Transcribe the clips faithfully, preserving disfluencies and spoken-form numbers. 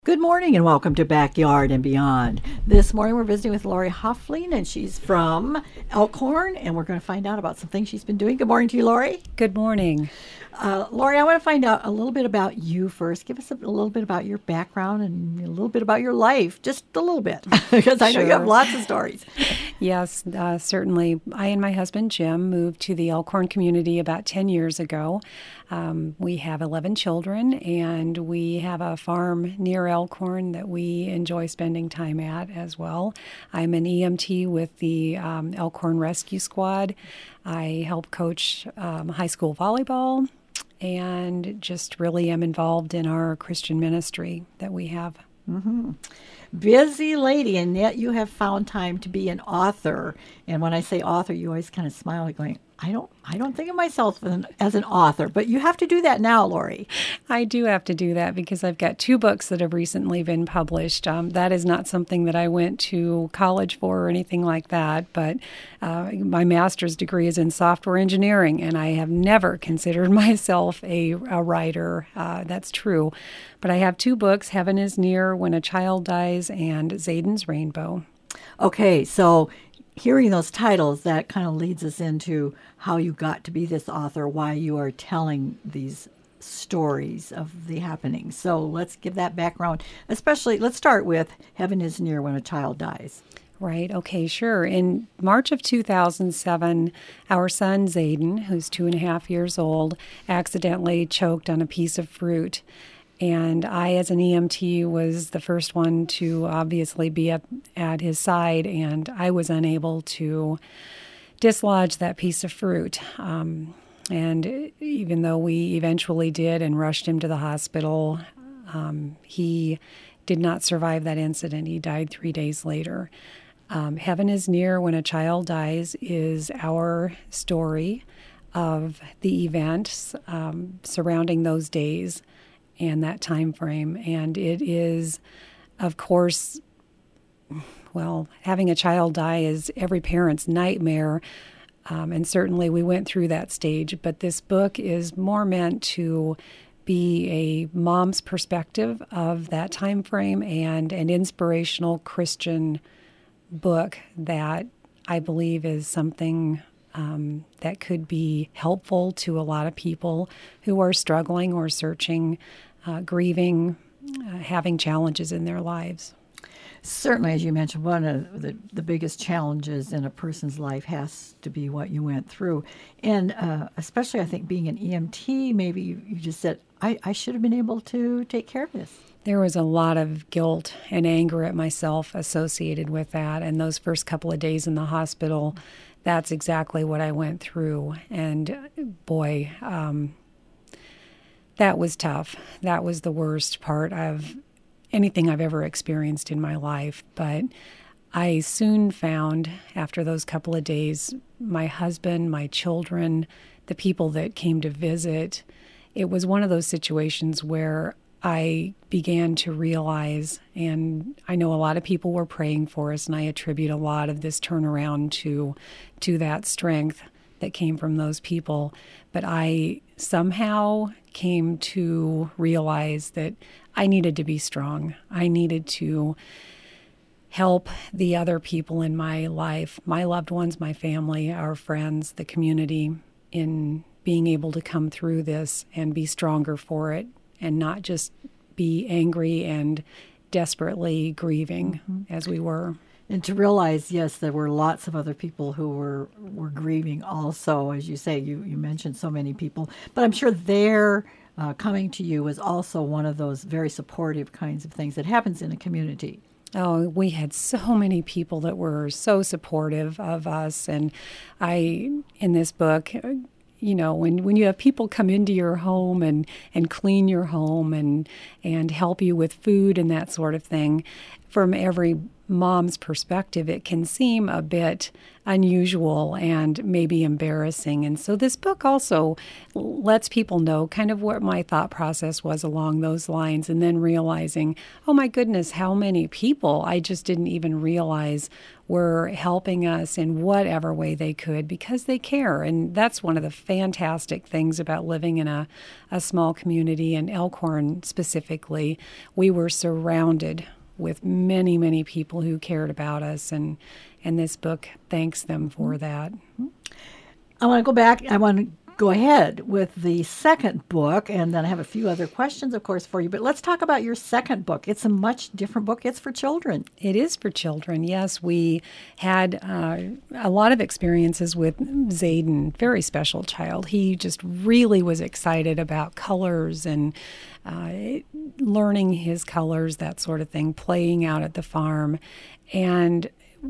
Good morning and welcome to Backyard and Beyond. This morning we're visiting with Lori Hoffling, and she's from Elkhorn, and we're going to find out about some things she's been doing. Good morning to you, Lori. Good morning. Uh, Lori, I want to find out a little bit about you first. Give us a, a little bit about your background and a little bit about your life, just a little bit, because I know you have Sure. lots of stories. Yes, uh, certainly. I and my husband, Jim, moved to the Elkhorn community about ten years ago. Um, we have eleven children, and we have a farm near Elkhorn that we enjoy spending time at as well. I'm an E M T with the um, Elkhorn Rescue Squad. I help coach um, high school volleyball and just really am involved in our Christian ministry that we have. Mm-hmm. Busy lady, and yet you have found time to be an author. And when I say author, you always kind of smile, like going, I don't, I don't think of myself as an, as an author, but you have to do that now, Lori. I do have to do that because I've got two books that have recently been published. Um, that is not something that I went to college for or anything like that, but uh, my master's degree is in software engineering, and I have never considered myself a, a writer. Uh, that's true. But I have two books, Heaven is Near, When a Child Dies, and Zayden's Rainbow. Okay, so hearing those titles, that kind of leads us into how you got to be this author, why you are telling these stories of the happenings. So let's give that background, especially, let's start with Heaven is Near When a Child Dies. Right. Okay, sure. In March of two thousand seven, our son Zayden, who's two and a half years old, accidentally choked on a piece of fruit. And I, as an E M T, was the first one to obviously be up at his side, and I was unable to dislodge that piece of fruit. Um, and even though we eventually did and rushed him to the hospital, um, he did not survive that incident. He died three days later. Um, Heaven is Near When a Child Dies is our story of the events um, surrounding those days and that time frame. And it is, of course, well, having a child die is every parent's nightmare. Um, and certainly we went through that stage. But this book is more meant to be a mom's perspective of that time frame and an inspirational Christian book that I believe is something um, that could be helpful to a lot of people who are struggling or searching, uh, grieving, uh, having challenges in their lives. Certainly, as you mentioned, one of the, the biggest challenges in a person's life has to be what you went through. And uh, especially, I think, being an E M T, maybe you, you just said, I, I should have been able to take care of this. There was a lot of guilt and anger at myself associated with that. And those first couple of days in the hospital, that's exactly what I went through. And boy, um, that was tough. That was the worst part of anything I've ever experienced in my life. But I soon found, after those couple of days, my husband, my children, the people that came to visit, it was one of those situations where I began to realize, and I know a lot of people were praying for us, and I attribute a lot of this turnaround to to that strength that came from those people. But I somehow came to realize that I needed to be strong. I needed to help the other people in my life, my loved ones, my family, our friends, the community, in being able to come through this and be stronger for it, and not just be angry and desperately grieving mm-hmm. as we were. And to realize, yes, there were lots of other people who were, were grieving also. As you say, you, you mentioned so many people. But I'm sure their uh, coming to you was also one of those very supportive kinds of things that happens in a community. Oh, we had so many people that were so supportive of us. And I, in this book, you know, when, when you have people come into your home and, and clean your home and and help you with food and that sort of thing, from every mom's perspective, it can seem a bit unusual and maybe embarrassing. And so this book also lets people know kind of what my thought process was along those lines, and then realizing, oh my goodness, how many people I just didn't even realize were helping us in whatever way they could because they care. And that's one of the fantastic things about living in a, a small community, in Elkhorn specifically. We were surrounded with many, many people who cared about us, and and this book thanks them for that. I want to go back. I want to go ahead with the second book, and then I have a few other questions, of course, for you. But let's talk about your second book. It's a much different book. It's for children. It is for children, yes. We had uh, a lot of experiences with Zayden, very special child. He just really was excited about colors and uh, learning his colors, that sort of thing, playing out at the farm. And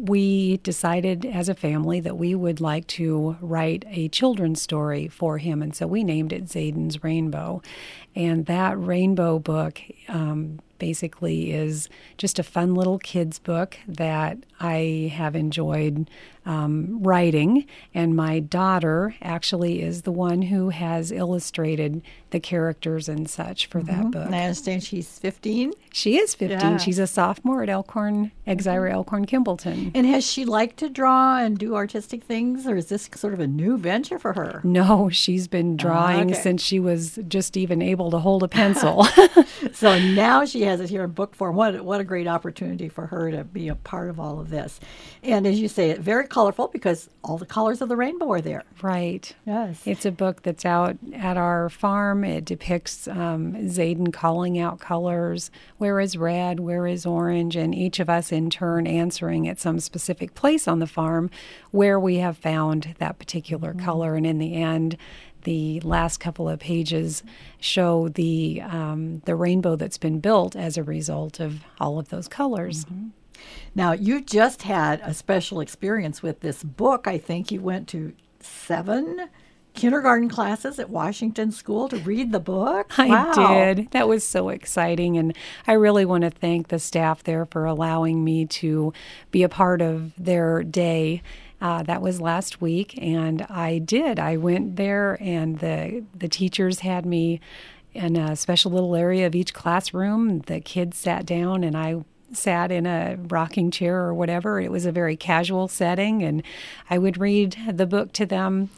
we decided as a family that we would like to write a children's story for him. And so we named it Zayden's Rainbow. And that rainbow book um, basically is just a fun little kid's book that I have enjoyed um, writing. And my daughter actually is the one who has illustrated the characters and such for mm-hmm. that book. And I understand she's fifteen. She is fifteen. Yeah. She's a sophomore at Elkhorn, Exira mm-hmm. Elkhorn Kimballton. And has she liked to draw and do artistic things, or is this sort of a new venture for her? No, she's been drawing uh, okay. since she was just even able to hold a pencil. So now she has it here in book form. What, what a great opportunity for her to be a part of all of this. And as you say, very colorful because all the colors of the rainbow are there. Right. Yes. It's a book that's out at our farm. It depicts um, Zayden calling out colors. Where is red? Where is orange? And each of us in turn answering at some specific place on the farm where we have found that particular mm-hmm. color. And in the end, the last couple of pages show the um, the rainbow that's been built as a result of all of those colors. Mm-hmm. Now, you just had a special experience with this book. I think you went to seven kindergarten classes at Washington School to read the book. I wow. did. That was so exciting. And I really want to thank the staff there for allowing me to be a part of their day. Uh, that was last week, and I did. I went there, and the the teachers had me in a special little area of each classroom. The kids sat down, and I sat in a rocking chair or whatever. It was a very casual setting, and I would read the book to them,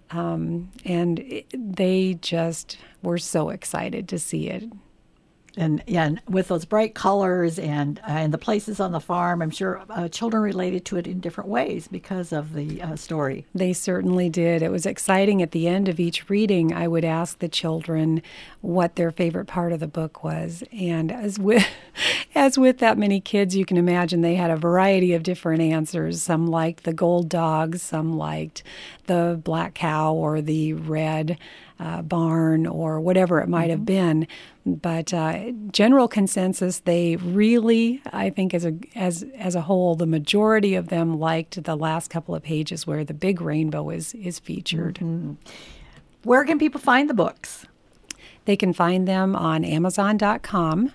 um, and it, they just were so excited to see it. And, yeah, and with those bright colors and uh, and the places on the farm, I'm sure uh, children related to it in different ways because of the uh, story. They certainly did. It was exciting. At the end of each reading, I would ask the children what their favorite part of the book was. And as with, as with that many kids, you can imagine they had a variety of different answers. Some liked the gold dogs, some liked the black cow or the red uh, barn or whatever it might mm-hmm. have been. But uh, general consensus, they really, I think as a as as a whole, the majority of them liked the last couple of pages where the big rainbow is, is featured. Mm-hmm. Where can people find the books? They can find them on Amazon dot com.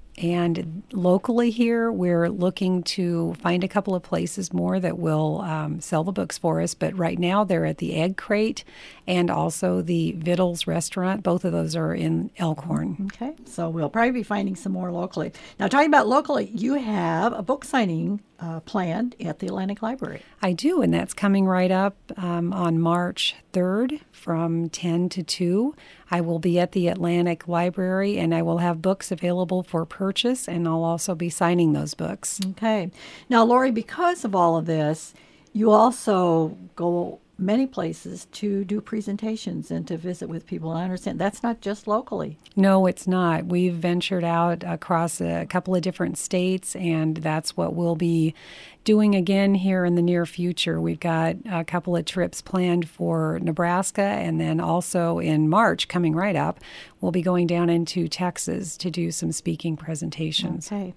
And locally here, we're looking to find a couple of places more that will um, sell the books for us. But right now, they're at the Egg Crate and also the Vittles Restaurant. Both of those are in Elkhorn. Okay, so we'll probably be finding some more locally. Now, talking about locally, you have a book signing uh, planned at the Atlantic Library. I do, and that's coming right up um, on March third from ten to two. I will be at the Atlantic Library, and I will have books available for purchase, and I'll also be signing those books. Okay. Now, Lori, because of all of this, you also go many places to do presentations and to visit with people. And I understand that's not just locally. No, it's not. We've ventured out across a couple of different states, and that's what we'll be doing again here in the near future. We've got a couple of trips planned for Nebraska, and then also in March, coming right up, we'll be going down into Texas to do some speaking presentations. Okay.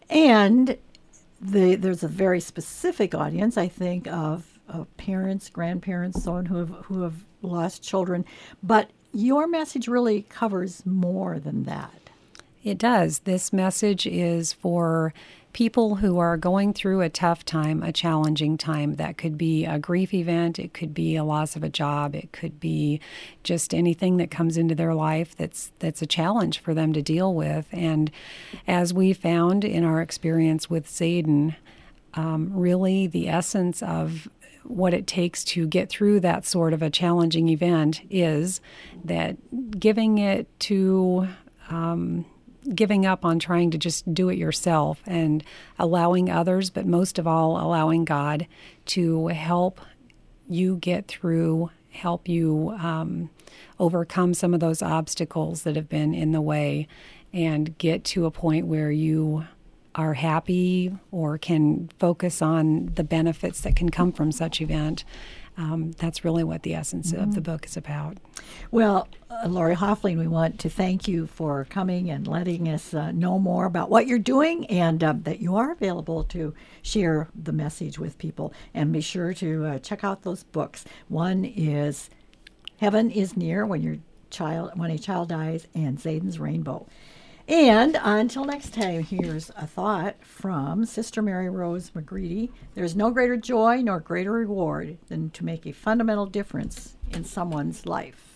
And the, there's a very specific audience, I think, of of parents, grandparents, so on, who have who have lost children. But your message really covers more than that. It does. This message is for people who are going through a tough time, a challenging time. That could be a grief event, it could be a loss of a job, it could be just anything that comes into their life that's that's a challenge for them to deal with. And as we found in our experience with Zayden, um, really the essence of what it takes to get through that sort of a challenging event is that giving it to um, giving up on trying to just do it yourself and allowing others, but most of all, allowing God to help you get through, help you um, overcome some of those obstacles that have been in the way and get to a point where you are happy or can focus on the benefits that can come from such event. Um, that's really what the essence mm-hmm. of the book is about. Well, uh, Lori Hoffling, we want to thank you for coming and letting us uh, know more about what you're doing, and um, that you are available to share the message with people. And be sure to uh, check out those books. One is Heaven is Near When Your Child When a Child Dies, and Zayden's Rainbow. And until next time, here's a thought from Sister Mary Rose McGreedy. There's no greater joy nor greater reward than to make a fundamental difference in someone's life.